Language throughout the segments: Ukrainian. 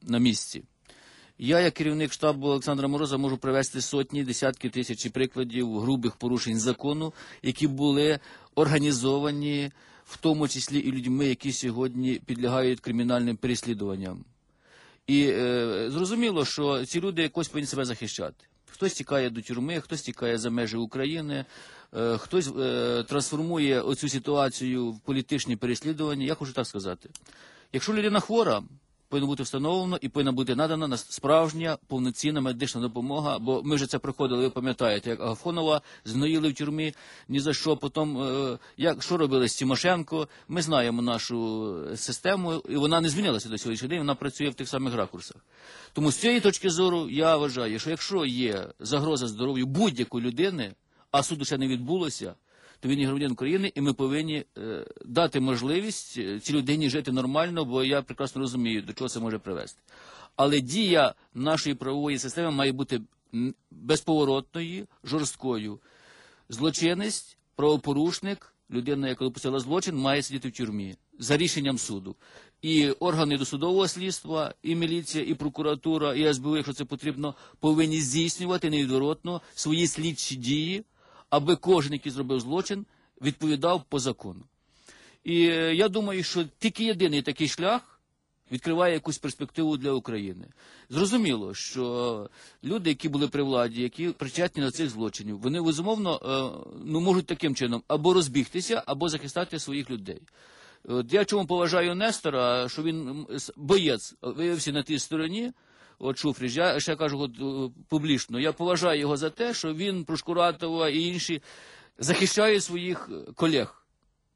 на місці. Я, як керівник штабу Олександра Мороза, можу привести сотні, десятки тисяч прикладів грубих порушень закону, які були організовані, в тому числі і людьми, які сьогодні підлягають кримінальним переслідуванням. І зрозуміло, що ці люди якось повинні себе захищати. Хтось тікає до тюрми, хтось тікає за межі України, хтось трансформує оцю ситуацію в політичні переслідування. Я хочу так сказати. Якщо людина хвора, повинно бути встановлено і повинна бути надана справжня, повноцінна медична допомога, бо ми вже це проходили, ви пам'ятаєте, як Агафонова згноїли в тюрмі, ні за що, потім, що робили з Тимошенко, ми знаємо нашу систему, і вона не змінилася до сьогоднішнього дня, вона працює в тих самих ракурсах. Тому з цієї точки зору я вважаю, що якщо є загроза здоров'ю будь-якої людини, а суду ще не відбулося, то він є громадянин України, і ми повинні дати можливість цій людині жити нормально, бо я прекрасно розумію, до чого це може привести. Але дія нашої правової системи має бути безповоротною, жорсткою. Злочинець, правопорушник, людина, яка допустила злочин, має сидіти в тюрмі за рішенням суду. І органи досудового слідства, і міліція, і прокуратура, і СБУ, якщо це потрібно, повинні здійснювати невідворотно свої слідчі дії, аби кожен, який зробив злочин, відповідав по закону. І я думаю, що тільки єдиний такий шлях відкриває якусь перспективу для України. Зрозуміло, що люди, які були при владі, які причетні до цих злочинів, вони, безумовно, можуть таким чином або розбігтися, або захистати своїх людей. От я чому поважаю Нестора, що він боєць, виявився на тій стороні, от Шуфрич, я ще кажу публічно, я поважаю його за те, що він, Прошкуратова і інші, захищають своїх колег.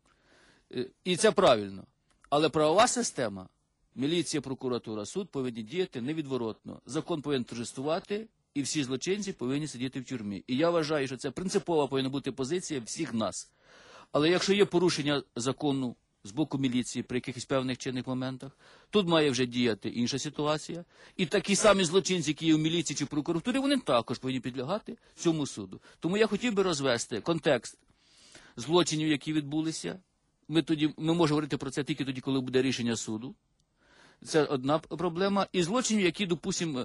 І це правильно. Але правова система, міліція, прокуратура, суд повинні діяти невідворотно. Закон повинен торжествувати, і всі злочинці повинні сидіти в тюрмі. І я вважаю, що це принципова повинна бути позиція всіх нас. Але якщо є порушення закону з боку міліції при якихось певних чинних моментах, тут має вже діяти інша ситуація. І такі самі злочинці, які є в міліції чи в прокуратурі, вони також повинні підлягати цьому суду. Тому я хотів би розвести контекст злочинів, які відбулися. Ми можемо говорити про це тільки тоді, коли буде рішення суду. Це одна проблема. І злочинів, які, допустимо,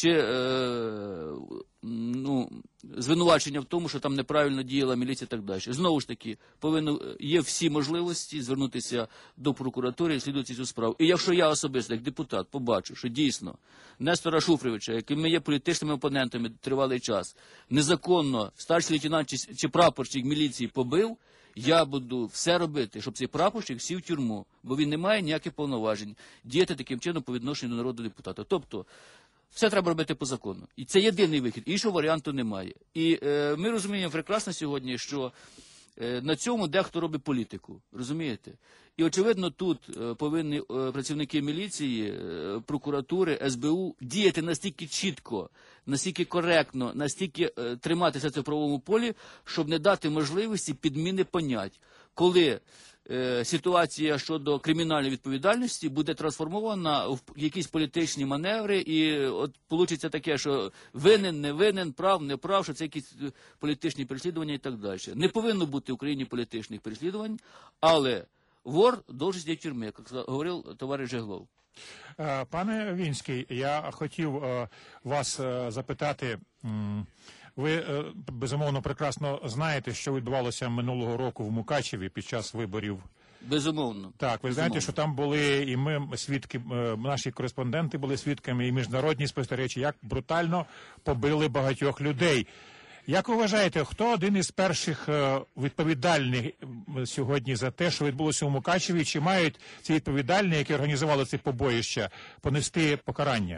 звинувачення в тому, що там неправильно діяла міліція і так далі. Знову ж таки, є всі можливості звернутися до прокуратури і слідувати цю справу. І якщо я особисто, як депутат, побачу, що дійсно Нестора Шуфрича, яким є політичними опонентами тривалий час, незаконно старший лейтенант чи прапорщик міліції побив, я буду все робити, щоб цей прапорщик сів в тюрму, бо він не має ніяких повноважень діяти таким чином по відношенню до народного депутата. Тобто, все треба робити по закону. І це єдиний вихід, іншого варіанту немає. І ми розуміємо прекрасно сьогодні, що на цьому дехто робить політику, розумієте? І, очевидно, тут повинні працівники міліції, прокуратури, СБУ діяти настільки чітко, настільки коректно, настільки триматися в цьому правовому полі, щоб не дати можливості підміни понять, коли ситуація щодо кримінальної відповідальності буде трансформована в якісь політичні маневри, і от вийде таке, що винен, не винен, прав, не прав, що це якісь політичні переслідування і так далі. Не повинно бути в Україні політичних переслідувань, але вор должен сидіти в тюрмі, як говорив товариш Жеглов. Пане Вінський, я хотів вас запитати, ви, безумовно, прекрасно знаєте, що відбувалося минулого року в Мукачеві під час виборів. Безумовно. Так, ви знаєте, що там були і ми свідки, наші кореспонденти були свідками, і міжнародні спостерігачі, як брутально побили багатьох людей. Як ви вважаєте, хто один із перших відповідальних сьогодні за те, що відбулося у Мукачеві, чи мають ці відповідальні, які організували ці побоїща, понести покарання?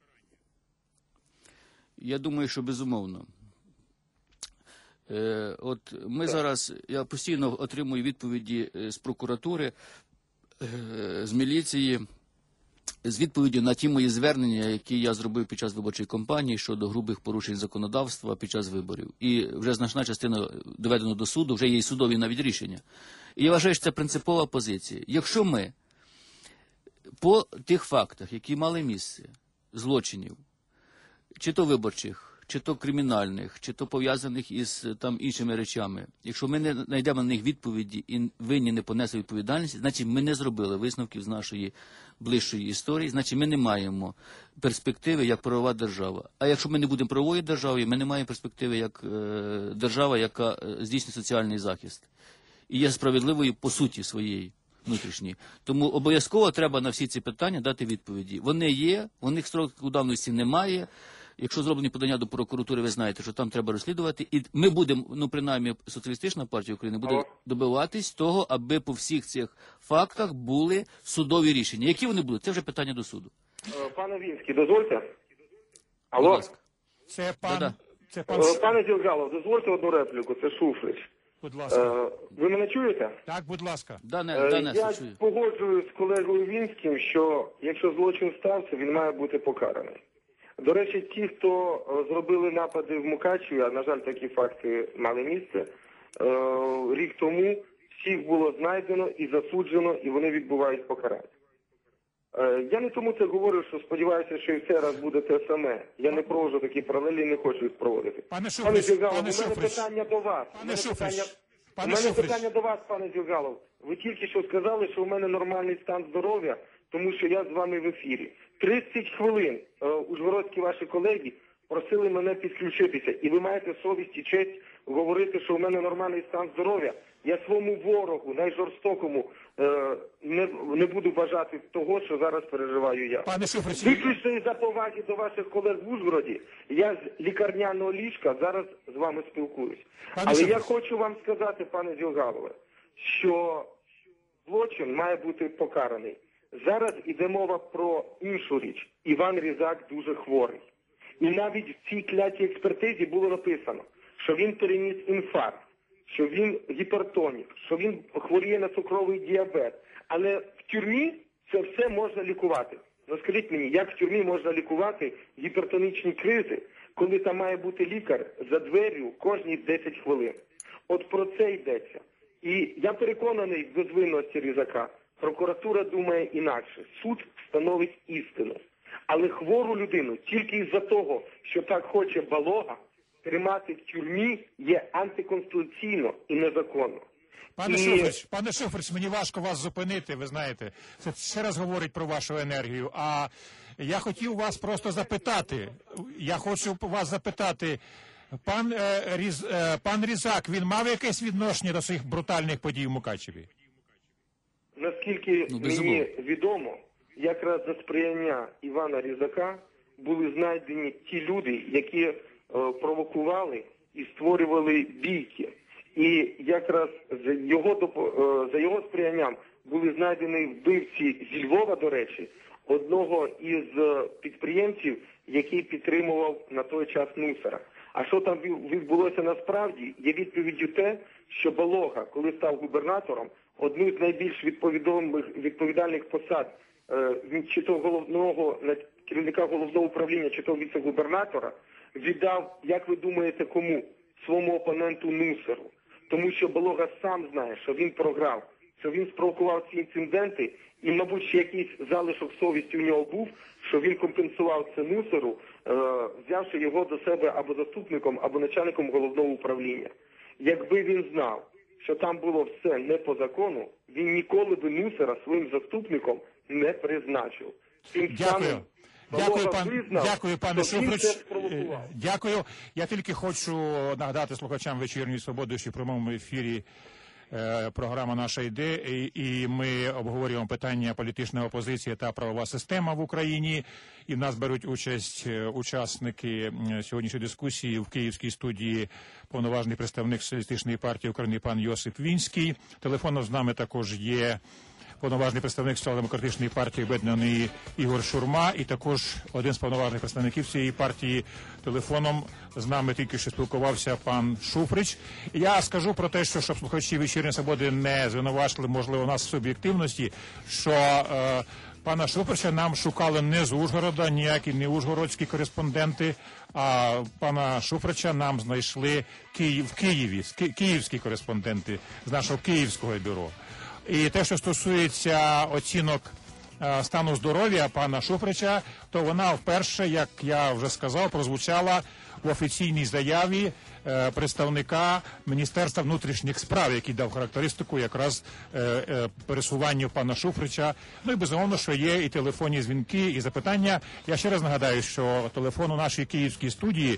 Я думаю, що безумовно. От ми зараз, я постійно отримую відповіді з прокуратури, з міліції, з відповіді на ті мої звернення, які я зробив під час виборчої кампанії щодо грубих порушень законодавства під час виборів. І вже значна частина доведена до суду, вже є і судові навіть рішення. І я вважаю, що це принципова позиція. Якщо ми по тих фактах, які мали місце, злочинів, чи то виборчих, чи то кримінальних, чи то пов'язаних із там іншими речами, якщо ми не знайдемо на них відповіді і винні не понесли відповідальність, значить ми не зробили висновків з нашої ближчої історії, значить ми не маємо перспективи як правова держава. А якщо ми не будемо правовою державою, ми не маємо перспективи як держава, яка здійснює соціальний захист. І є справедливою по суті своєї внутрішньої. Тому обов'язково треба на всі ці питання дати відповіді. Вони є, у них строків давності немає. Якщо зроблені подання до прокуратури, ви знаєте, що там треба розслідувати. І ми будемо, ну принаймні Соціалістична партія України, буде добиватись того, аби по всіх цих фактах були судові рішення. Які вони будуть? Це вже питання до суду. Пане Вінський, дозвольте. Будь Алло? ласка. Це пан... Да-да. Це пан... Пане Ділгалов, дозвольте одну репліку, це Шуфрич. Будь ласка. Ви мене чуєте? Так, будь ласка. Я погоджуюсь з колегою Вінським, що якщо злочин стався, він має бути покараний. До речі, ті, хто зробили напади в Мукачеві, а, на жаль, такі факти мали місце, рік тому всіх було знайдено і засуджено, і вони відбувають покарання. Я не тому це говорю, що сподіваюся, що і в цей раз буде те саме. Я не проводжу такі паралелі, не хочу їх проводити. Пане Шуфрич, у мене питання до вас. У мене питання до вас, пане Ділгалов. Ви тільки що сказали, що у мене нормальний стан здоров'я, тому що я з вами в ефірі. 30 хвилин ужгородські ваші колеги просили мене підключитися. І ви маєте совість і честь говорити, що у мене нормальний стан здоров'я. Я своєму ворогу, найжорстокому, не буду бажати того, що зараз переживаю я. Пане Шуфрич, виключно із-за поваги до ваших колег в Ужгороді, я з лікарняного ліжка зараз з вами спілкуюсь. Але я хочу вам сказати, пане Ділгалове, що злочин має бути покараний. Зараз іде мова про іншу річ. Іван Різак дуже хворий. І навіть в цій клятій експертизі було написано, що він переніс інфаркт, що він гіпертонік, що він хворіє на цукровий діабет. Але в тюрмі це все можна лікувати. Ну скажіть мені, як в тюрмі можна лікувати гіпертонічні кризи, коли там має бути лікар за дверю кожні 10 хвилин? От про це йдеться. І я переконаний в безвинності Різака. Прокуратура думає інакше. Суд встановить істину. Але хвору людину тільки із-за того, що так хоче Балога, тримати в тюрмі є антиконституційно і незаконно. Пане Шуфрич, мені важко вас зупинити, ви знаєте. Це ще раз говорить про вашу енергію. А я хотів вас просто запитати. Пан Різак, він мав якесь відношення до цих брутальних подій в Мукачеві? Наскільки мені відомо, якраз за сприяння Івана Різака були знайдені ті люди, які провокували і створювали бійки. І якраз за його сприянням були знайдені вбивці зі Львова, до речі, одного із підприємців, який підтримував на той час Нусера. А що там відбулося насправді, є відповіддю те, що Балога, коли став губернатором, одну з найбільш відповідальних посад, чи то керівника головного управління, чи то віце-губернатора, віддав, як ви думаєте, кому? Своєму опоненту Нусеру. Тому що Балога сам знає, що він програв, що він спровокував ці інциденти, і, мабуть, ще якийсь залишок совісті у нього був, що він компенсував це Нусеру, взявши його до себе або заступником, або начальником головного управління. Якби він знав, що там було все не по закону, він ніколи би Нусера своїм заступником не призначив. Дякую, пане Шуфрич. Дякую. Я тільки хочу нагадати слухачам «Вечірньої свободи», що в прямому ефірі програма «Наша ідея», і ми обговорюємо питання політичної опозиції та правова система в Україні. І в нас беруть участь учасники сьогоднішньої дискусії в київській студії повноважний представник Соціалістичної партії України пан Йосип Вінський. Телефоном з нами також є повноважний представник Соціал-демократичної партії об'єднаної Ігор Шурма, і також один з повноважних представників цієї партії телефоном з нами тільки що спілкувався пан Шуфрич. Я скажу про те, що щоб слухачі «Вечірньої свободи» не звинувачили, можливо, нас в суб'єктивності, що пана Шуфрича нам шукали не з Ужгорода, ніякі не ужгородські кореспонденти, а пана Шуфрича нам знайшли в Києві, київські кореспонденти з нашого київського бюро. І те, що стосується оцінок стану здоров'я пана Шуфрича, то вона вперше, як я вже сказав, прозвучала в офіційній заяві представника Міністерства внутрішніх справ, який дав характеристику якраз пересуванню пана Шуфрича. Ну і безумовно, що є і телефонні дзвінки, і запитання. Я ще раз нагадаю, що телефон у нашій київській студії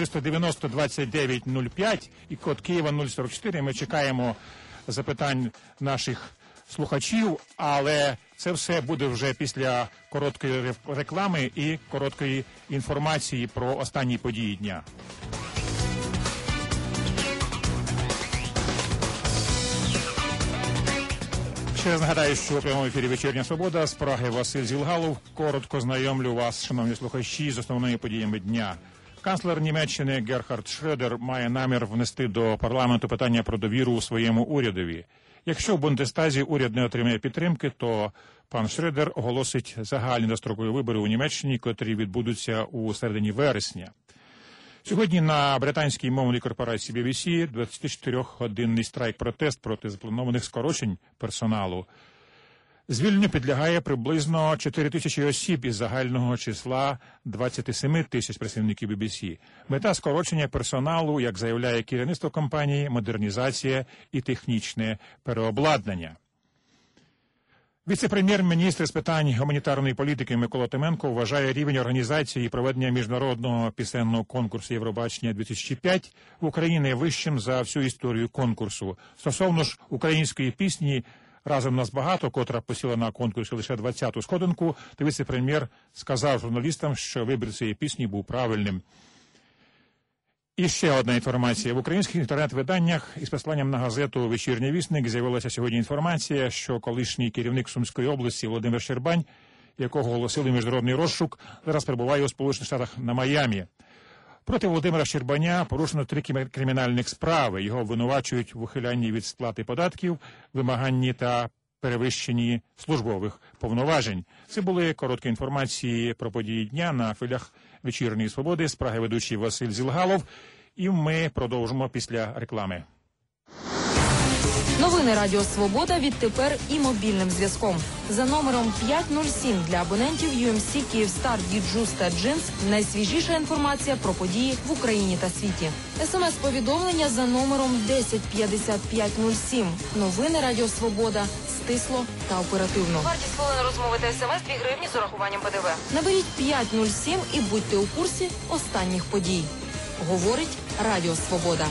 490-2905 і код Києва 044. Ми чекаємо запитань наших слухачів, але це все буде вже після короткої реклами і короткої інформації про останні події дня. Ще раз нагадаю, що у прямому ефірі «Вечірня Свобода» з Праги Василь Зілгалов. Коротко знайомлю вас, шановні слухачі, з основними подіями дня. Канцлер Німеччини Герхард Шредер має намір внести до парламенту питання про довіру у своєму урядові. Якщо в Бундестазі уряд не отримає підтримки, то пан Шредер оголосить загальні дострокові вибори у Німеччині, котрі відбудуться у середині вересня. Сьогодні на британській мовній корпорації BBC 24-годинний страйк-протест проти запланованих скорочень персоналу. Звільненню підлягає приблизно 4 тисячі осіб із загального числа 27 тисяч працівників BBC. Мета скорочення персоналу, як заявляє керівництво компанії, модернізація і технічне переобладнання. Віце-прем'єр-міністр з питань гуманітарної політики Микола Тименко вважає рівень організації і проведення міжнародного пісенного конкурсу «Євробачення-2005» в Україні вищим за всю історію конкурсу. Стосовно ж української пісні «Разом нас багато», котра посіла на конкурсі лише 20-ту сходинку, то віце-прем'єр сказав журналістам, що вибір цієї пісні був правильним. І ще одна інформація. В українських інтернет-виданнях із посиланням на газету «Вечірній вісник» з'явилася сьогодні інформація, що колишній керівник Сумської області Володимир Щербань, якого оголосили міжнародний розшук, зараз перебуває у Сполучених Штатах на Майамі. Проти Володимира Щербаня порушено 3 кримінальних справи. Його обвинувачують в ухилянні від сплати податків, вимаганні та перевищенні службових повноважень. Це були короткі інформації про події дня на хвилях «Вечірньої Свободи». З Праги ведучий Василь Зілгалов. І ми продовжимо після реклами. Новини Радіо Свобода відтепер і мобільним зв'язком. За номером 507 для абонентів UMC, Київстар, Діджус та Джинс найсвіжіша інформація про події в Україні та світі. СМС-повідомлення за номером 105507. Новини Радіо Свобода. Стисло та оперативно. Вартість хвилини розмови та СМС 2 гривні з урахуванням ПДВ. Наберіть 507 і будьте у курсі останніх подій. Говорить Радіо Свобода.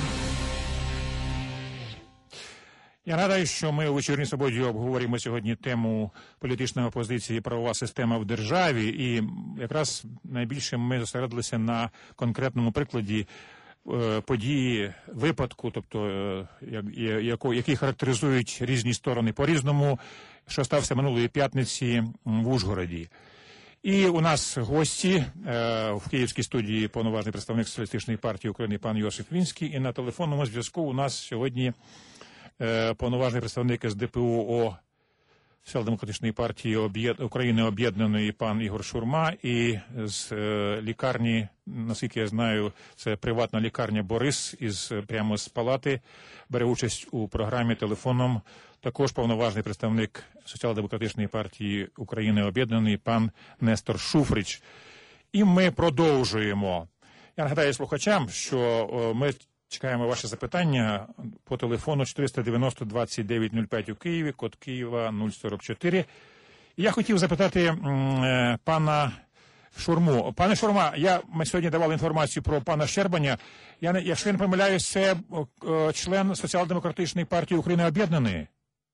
Я нагадаю, що ми у «Вечірній Свободі» обговорюємо сьогодні тему політичної опозиції і правова система в державі. І якраз найбільше ми зосередилися на конкретному прикладі події випадку, тобто який характеризують різні сторони по-різному, що стався минулої п'ятниці в Ужгороді. І у нас гості в київській студії повноважний представник Соціалістичної партії України пан Йосип Вінський. І на телефонному зв'язку у нас сьогодні повноважний представник СДПУ Соціал-демократичної партії України об'єднаної пан Ігор Шурма, і з лікарні, наскільки я знаю, це приватна лікарня «Борис», прямо з палати, бере участь у програмі телефоном також повноважний представник Соціал-демократичної партії України об'єднаної пан Нестор Шуфрич. І ми продовжуємо. Я нагадаю слухачам, що ми чекаємо ваше запитання по телефону 490-2905 у Києві, код Києва 044. І я хотів запитати пана Шурму. Пане Шурма, ми сьогодні давали інформацію про пана Щербаня. Якщо я не помиляюсь, це член Соціал-демократичної партії України об'єднаної.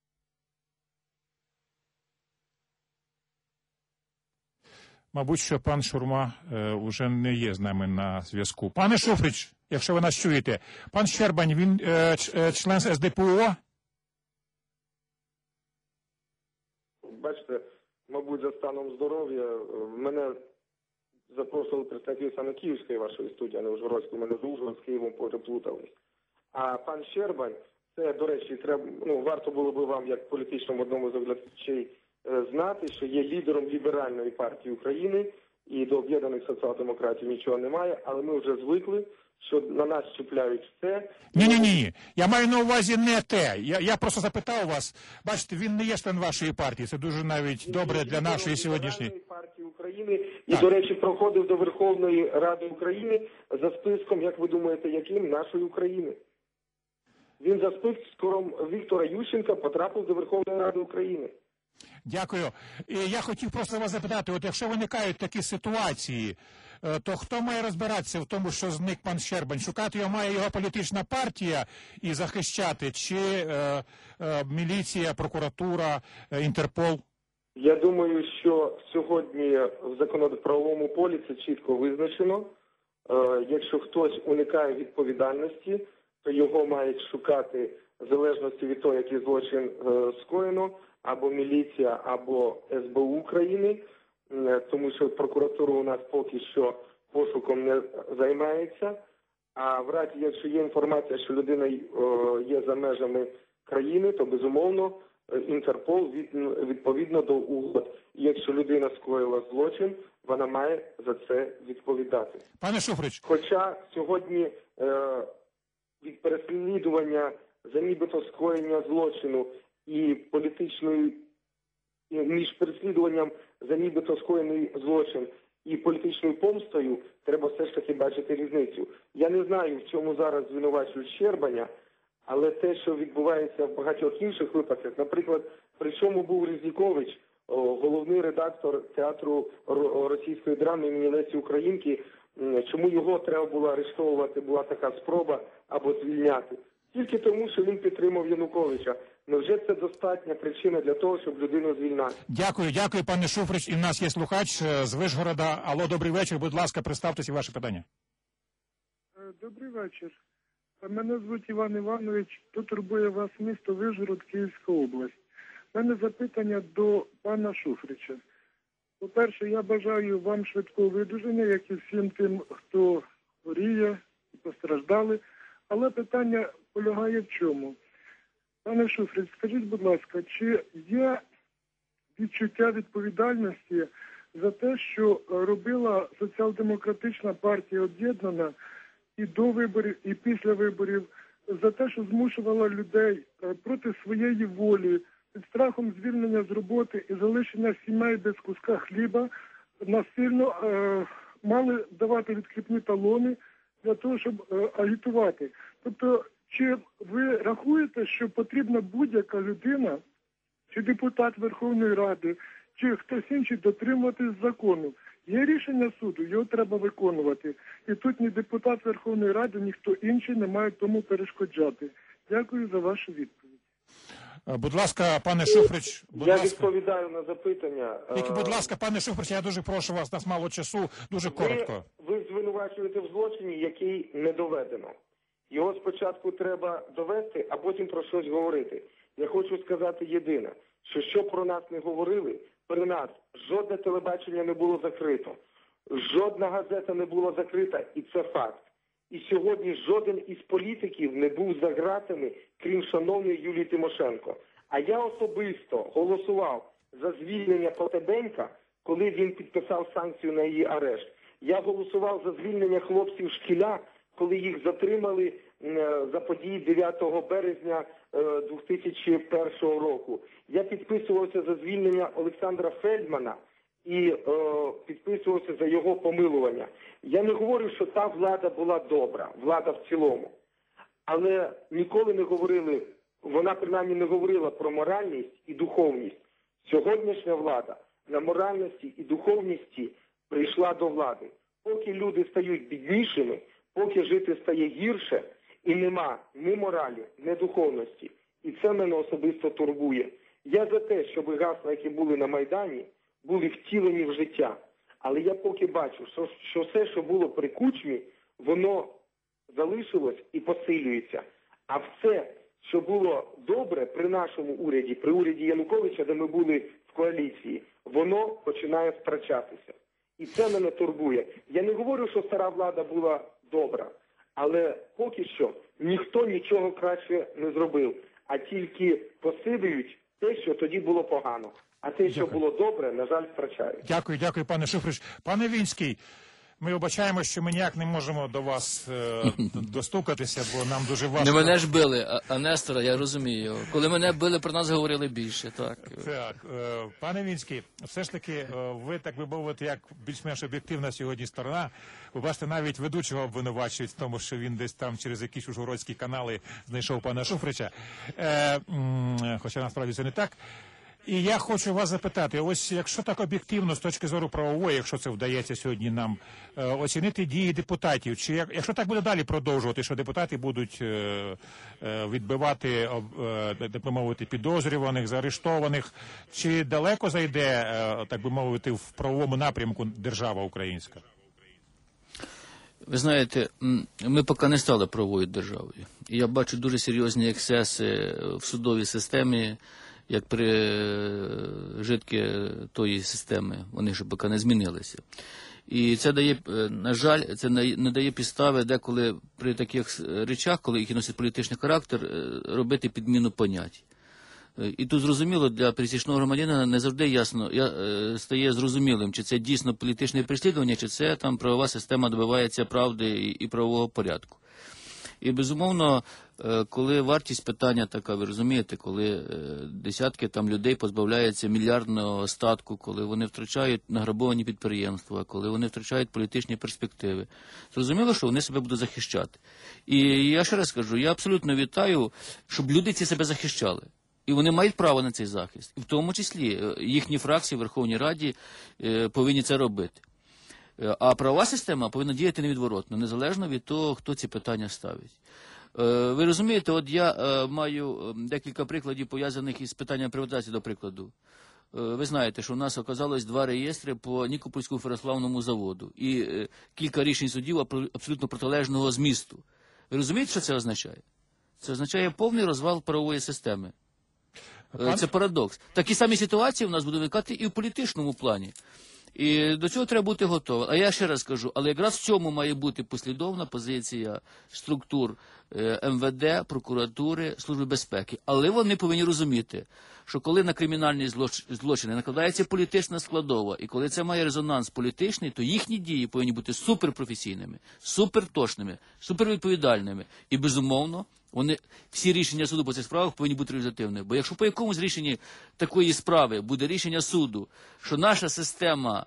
Мабуть, що пан Шурма вже не є з нами на зв'язку. Пане Шуфрич, якщо ви нас чуєте, пан Щербань, він член СДПУ? Бачите, мабуть, за станом здоров'я мене запросили представники саме Київської вашої студії, а не Ужгородської. Мене з Ужгород з Києвом переплутались. А пан Щербань, це, до речі, варто було би вам, як політичному одному з оглядачей, знати, що є лідером ліберальної партії України, і до об'єднаних соціал-демократів нічого немає, але ми вже звикли, що на нас чіпляють все. Ні. Я маю на увазі не те. Я просто запитав вас. Бачите, він не є член вашої партії. Це дуже навіть добре для нашої сьогоднішньої партії України. І, до речі, проходив до Верховної Ради України за списком, як ви думаєте, яким? Нашої України. Він за списком Віктора Ющенка потрапив до Верховної Ради України. Дякую. І я хотів просто вас запитати, от якщо виникають такі ситуації, то хто має розбиратися в тому, що зник пан Щербань? Шукати його має його політична партія і захищати, чи міліція, прокуратура, Інтерпол? Я думаю, що сьогодні в законоправовому полі це чітко визначено. Якщо хтось уникає відповідальності, то його мають шукати в залежності від того, який злочин скоєно, або міліція, або СБУ України, тому що прокуратура у нас поки що пошуком не займається. А в разі, якщо є інформація, що людина є за межами країни, то, безумовно, Інтерпол відповідно до угод. І якщо людина скоїла злочин, вона має за це відповідати. Пане Шуфрич. Хоча сьогодні від переслідування за нібито скоєння злочину і політичною, між переслідуванням за нібито скоєний злочин і політичною помстою, треба все ж таки бачити різницю. Я не знаю, в чому зараз звинувачують Щербаня, але те, що відбувається в багатьох інших випадках, наприклад, при чому був Різнікович, головний редактор театру російської драми імені Лесі Українки, чому його треба було арештовувати, була така спроба або звільняти? Тільки тому, що він підтримав Януковича. Невже це достатня причина для того, щоб людину звільняти? Дякую, пане Шуфрич. І в нас є слухач з Вишгорода. Алло, добрий вечір. Будь ласка, представтеся, ваше питання. Добрий вечір. Мене звуть Іван Іванович. Тут турбує вас місто Вишгород, Київська область. У мене запитання до пана Шуфрича. По-перше, я бажаю вам швидкого видуження, як і всім тим, хто хворіє і постраждали. Але питання полягає в чому? Пане Шуфрич, скажіть, будь ласка, чи є відчуття відповідальності за те, що робила Соціал-демократична партія об'єднана і до виборів, і після виборів, за те, що змушувала людей проти своєї волі, під страхом звільнення з роботи і залишення сімей без куска хліба, насильно мали давати відкріпні талони для того, щоб агітувати. Тобто, чи ви рахуєте, що потрібна будь-яка людина, чи депутат Верховної Ради, чи хтось інший дотримуватись закону? Є рішення суду, його треба виконувати. І тут ні депутат Верховної Ради, ні хто інший не має тому перешкоджати. Дякую за вашу відповідь. Будь ласка, пане Шуфрич. Я відповідаю на запитання. Тільки, будь ласка, пане Шуфрич, я дуже прошу вас, нас мало часу, дуже коротко. Ви звинувачуєте в злочині, який не доведено. Його спочатку треба довести, а потім про щось говорити. Я хочу сказати єдине, що про нас не говорили, при нас жодне телебачення не було закрито, жодна газета не була закрита, і це факт. І сьогодні жоден із політиків не був за ґратами, крім шановної Юлії Тимошенко. А я особисто голосував за звільнення Потебенька, коли він підписав санкцію на її арешт. Я голосував за звільнення хлопців Шкіля, коли їх затримали за події 9 березня 2001 року. Я підписувався за звільнення Олександра Фельдмана і підписувався за його помилування. Я не говорю, що та влада була добра, влада в цілому. Але ніколи не говорили, вона принаймні не говорила про моральність і духовність. Сьогоднішня влада на моральності і духовності прийшла до влади. Поки люди стають біднішими, поки жити стає гірше, і нема ні моралі, ні духовності. І це мене особисто турбує. Я за те, щоб гасла, які були на Майдані, були втілені в життя. Але я поки бачу, що все, що було при Кучмі, воно залишилось і посилюється. А все, що було добре при нашому уряді, при уряді Януковича, де ми були в коаліції, воно починає втрачатися. І це мене турбує. Я не говорю, що стара влада була добра, але поки що ніхто нічого краще не зробив, а тільки посилюють те, що тоді було погано. А те, що було добре, на жаль, втрачають. Дякую, пане Шуфрич. Пане Вінський, Ми вибачаємо, що ми ніяк не можемо до вас достукатися, бо нам дуже важко. Не мене ж били, а Нестора, я розумію. Коли мене били, про нас говорили більше, так. Так, пане Вінський, все ж таки, ви, так би мовити, як більш-менш об'єктивна сьогодні сторона, ви бачите, навіть ведучого обвинувачують в тому, що він десь там через якісь ужгородські канали знайшов пана Шуфрича, хоча насправді це не так. І я хочу вас запитати, ось якщо так об'єктивно, з точки зору правової, якщо це вдається сьогодні нам оцінити дії депутатів, чи якщо так буде далі продовжувати, що депутати будуть відбивати, так би мовити, підозрюваних, заарештованих, чи далеко зайде, так би мовити, в правовому напрямку держава українська? Ви знаєте, ми поки не стали правовою державою. І я бачу дуже серйозні ексцеси в судовій системі, як пережитки тої системи, вони ж поки не змінилися. І це дає, на жаль, це не дає підстави деколи при таких речах, коли їх носять політичний характер, робити підміну понять. І тут зрозуміло, для пересічного громадянина не завжди ясно, стає зрозумілим, чи це дійсно політичне переслідування, чи це там правова система добивається правди і правового порядку. І, безумовно, коли вартість питання така, ви розумієте, коли десятки там людей позбавляються мільярдного статку, коли вони втрачають награбовані підприємства, коли вони втрачають політичні перспективи, зрозуміло, що вони себе будуть захищати. І я ще раз кажу, я абсолютно вітаю, щоб люди ці себе захищали. І вони мають право на цей захист. І в тому числі їхні фракції в Верховній Раді повинні це робити. А правова система повинна діяти невідворотно, незалежно від того, хто ці питання ставить. Ви розумієте, от я маю декілька прикладів, пов'язаних із питанням приватизації, до прикладу. Ви знаєте, що у нас оказалось 2 реєстри по Нікопольському феррославному заводу і кілька рішень судів абсолютно протилежного змісту. Ви розумієте, що це означає? Це означає повний розвал правової системи. Це парадокс. Такі самі ситуації в нас будуть виникати і в політичному плані. І до цього треба бути готовим. А я ще раз кажу, але якраз в цьому має бути послідовна позиція структур МВД, прокуратури, Служби безпеки. Але вони повинні розуміти, що коли на кримінальні злочини накладається політична складова, і коли це має резонанс політичний, то їхні дії повинні бути суперпрофесійними, суперточними, супервідповідальними. І, безумовно, всі рішення суду по цих справах повинні бути результативними. Бо якщо по якомусь рішенні такої справи буде рішення суду, що наша система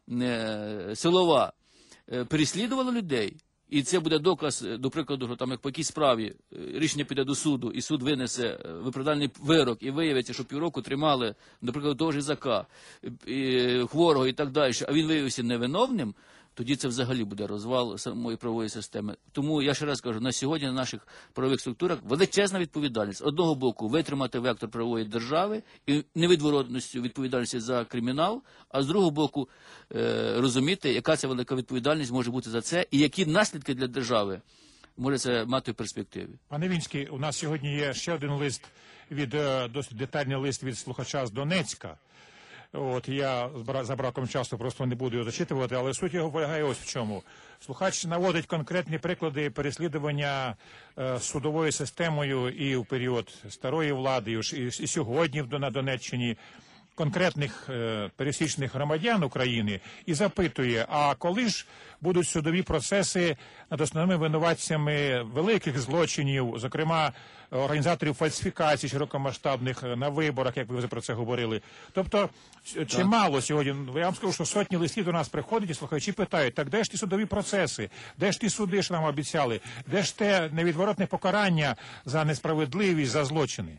силова переслідувала людей, і це буде доказ, до прикладу, що там як по якійсь справі рішення піде до суду, і суд винесе виправдальний вирок, і виявиться, що півроку тримали, до прикладу, того ж Ізака, хворого і так далі, а він виявився невиновним, тоді це взагалі буде розвал самої правової системи. Тому я ще раз кажу, на сьогодні на наших правових структурах величезна відповідальність. З одного боку, витримати вектор правової держави і невідворотністю відповідальності за кримінал, а з другого боку, розуміти, яка ця велика відповідальність може бути за це і які наслідки для держави може це мати в перспективі. Пане Вінський, у нас сьогодні є ще один лист, досить детальний лист від слухача з Донецька. От я за браком часу просто не буду його зачитувати, але суть його полягає ось в чому. Слухач наводить конкретні приклади переслідування судовою системою і в період старої влади, і сьогодні на Донеччині конкретних пересічних громадян України і запитує, а коли ж будуть судові процеси над основними винуватцями великих злочинів, зокрема організаторів фальсифікацій широкомасштабних на виборах, як ви вже про це говорили. Тобто, чимало сьогодні, я вам скажу, що сотні листів до нас приходять і слухачі питають, так де ж ті судові процеси, де ж ті суди, що нам обіцяли, де ж те невідворотне покарання за несправедливість, за злочини?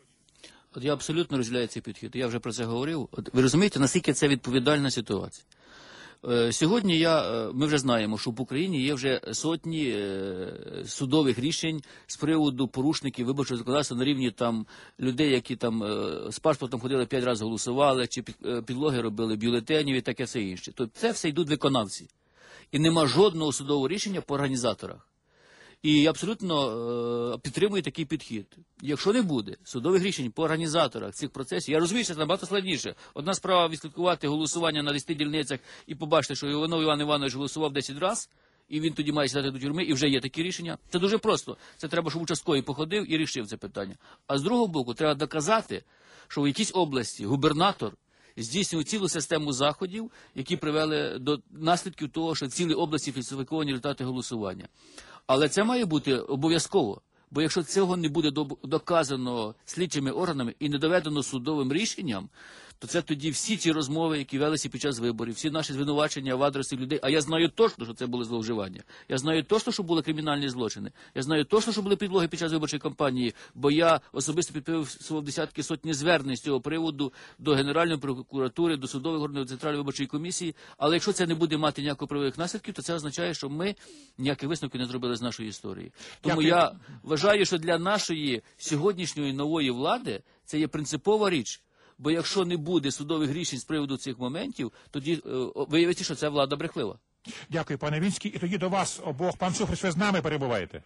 От я абсолютно розділяю цей підхід. Я вже про це говорив. От ви розумієте, наскільки це відповідальна ситуація? Сьогодні ми вже знаємо, що в Україні є вже сотні судових рішень з приводу порушників виборчого законодавства на рівні там людей, які там з паспортом ходили 5 разів голосували, чи підлоги робили бюлетенів і таке все інше. Тобто це все йдуть виконавці. І нема жодного судового рішення по організаторах. І я абсолютно підтримую такий підхід. Якщо не буде судових рішень по організаторах цих процесів, я розумію, що це набагато складніше. Одна справа відслідкувати голосування на 10 дільницях і побачити, що Іван Іванович голосував 10 разів, і він тоді має сідати до тюрми, і вже є такі рішення. Це дуже просто. Це треба, щоб участковий походив і рішив це питання. А з другого боку, треба доказати, що в якійсь області губернатор здійснював цілу систему заходів, які привели до наслідків того, що в цілій області фальсифіковані результати голосування. Але це має бути обов'язково. Бо якщо цього не буде доказано слідчими органами і не доведено судовим рішенням, то це тоді всі ці розмови, які велися під час виборів, всі наші звинувачення в адресі людей, а я знаю точно, що це були зловживання. Я знаю точно, що були кримінальні злочини. Я знаю точно, що були підлоги під час виборчої кампанії, бо я особисто підписував десятки, сотні звернень з цього приводу до Генеральної прокуратури, до судових органів, до Центральної виборчої комісії. Але якщо це не буде мати ніяких правових наслідків, то це означає, що ми ніяких висновків не зробили з нашої історії. Тому я вважаю, що для нашої сьогоднішньої нової влади це є принципова річ. Бо якщо не буде судових рішень з приводу цих моментів, тоді виявиться, що це влада брехлива. Дякую, пане Вінський. І тоді до вас обох. Пан Шуфрич, ви з нами перебуваєте?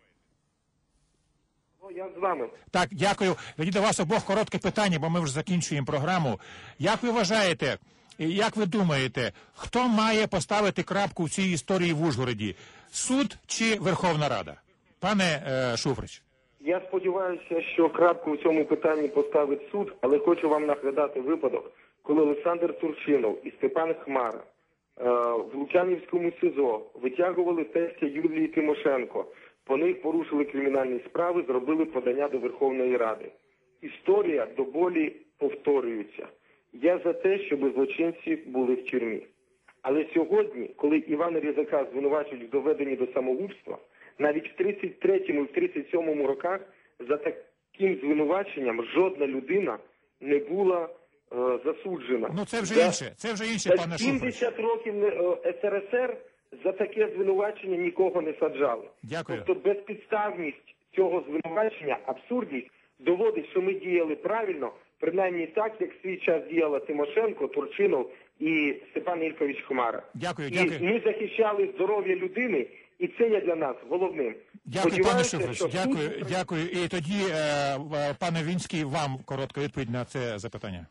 Я з вами. Так, дякую. Тоді до вас обох коротке питання, бо ми вже закінчуємо програму. Як ви вважаєте, як ви думаєте, хто має поставити крапку в цій історії в Ужгороді? Суд чи Верховна Рада? Пане Шуфрич. Я сподіваюся, що крапку в цьому питанні поставить суд, але хочу вам нагадати випадок, коли Олександр Турчинов і Степан Хмара в Лук'янівському СИЗО витягували тестя Юлії Тимошенко. По них порушили кримінальні справи, зробили подання до Верховної Ради. Історія до болі повторюється. Я за те, щоб злочинці були в тюрмі. Але сьогодні, коли Івана Різака звинувачують в доведенні до самогубства, навіть в 33-му і в 37-му роках за таким звинуваченням жодна людина не була засуджена. Ну це вже інше, пане Шуфрич. 70 років СРСР за таке звинувачення нікого не саджали. Дякую. Тобто безпідставність цього звинувачення, абсурдність доводить, що ми діяли правильно, принаймні так, як в свій час діяла Тимошенко, Турчинов і Степан Ількович Хмара. Дякую. І ми захищали здоров'я людини, і це є для нас головним. Дякую, пане Шуфрич. Дякую. І тоді, пане Вінський, вам коротка відповідь на це запитання.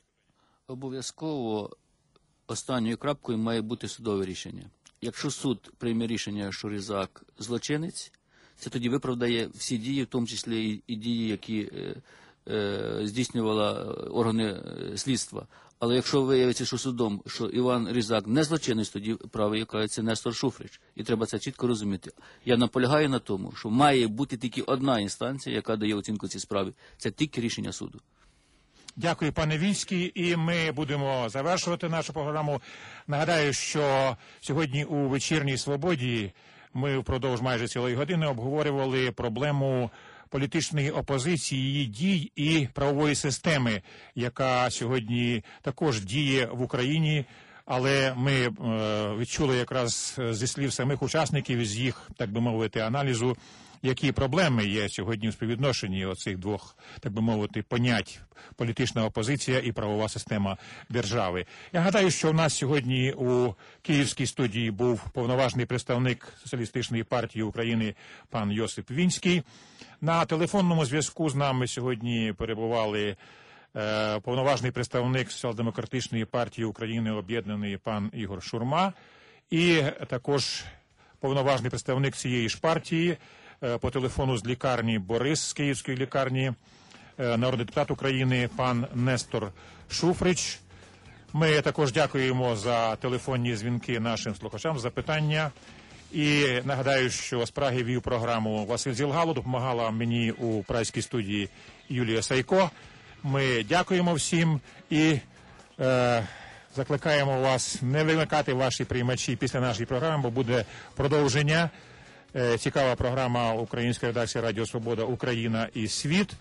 Обов'язково останньою крапкою має бути судове рішення. Якщо суд прийме рішення, що Різак злочинець, це тоді виправдає всі дії, в тому числі і дії, які здійснювали органи слідства. Але якщо виявиться, що судом, що Іван Різак не злочинець, тоді правий являється Нестор Шуфрич. І треба це чітко розуміти. Я наполягаю на тому, що має бути тільки одна інстанція, яка дає оцінку цій справі. Це тільки рішення суду. Дякую, пане Вінський. І ми будемо завершувати нашу програму. Нагадаю, що сьогодні у «Вечірній Свободі» ми впродовж майже цілої години обговорювали проблему політичної опозиції, її дій і правової системи, яка сьогодні також діє в Україні. Але ми відчули якраз зі слів самих учасників, з їх, так би мовити, аналізу, які проблеми є сьогодні у співвідношенні оцих двох, так би мовити, понять – політична опозиція і правова система держави. Я гадаю, що у нас сьогодні у Київській студії був повноважний представник Соціалістичної партії України пан Йосип Вінський. На телефонному зв'язку з нами сьогодні перебували повноважний представник Соціал-демократичної партії України об'єднаний пан Ігор Шурма і також повноважний представник цієї ж партії по телефону з лікарні Борис, з Київської лікарні, народний депутат України пан Нестор Шуфрич. Ми також дякуємо за телефонні дзвінки нашим слухачам, за питання. І нагадаю, що з Праги вів програму Василь Зілгало, допомагала мені у празькій студії Юлія Сайко. Ми дякуємо всім і закликаємо вас не вимикати ваші приймачі після нашої програми, бо буде продовження. Цікава програма української редакції Радіо Свобода «Україна і світ»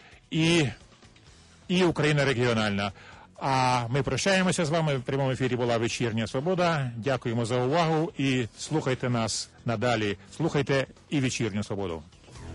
і «Україна регіональна». А ми прощаємося з вами. В прямому ефірі була «Вечірня Свобода». Дякуємо за увагу і слухайте нас надалі. Слухайте і «Вечірню Свободу».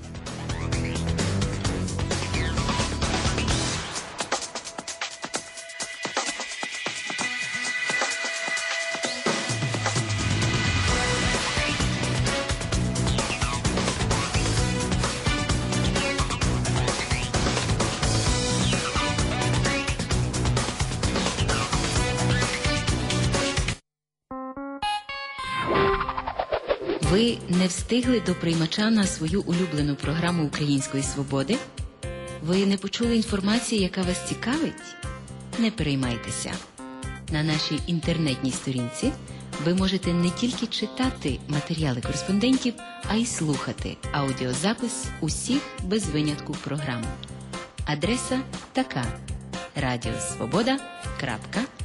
Ви не встигли до приймача на свою улюблену програму «Української свободи»? Ви не почули інформації, яка вас цікавить? не переймайтеся. На нашій інтернетній сторінці ви можете не тільки читати матеріали кореспондентів, а й слухати аудіозапис усіх без винятку програм. Адреса така: radiosvoboda.org.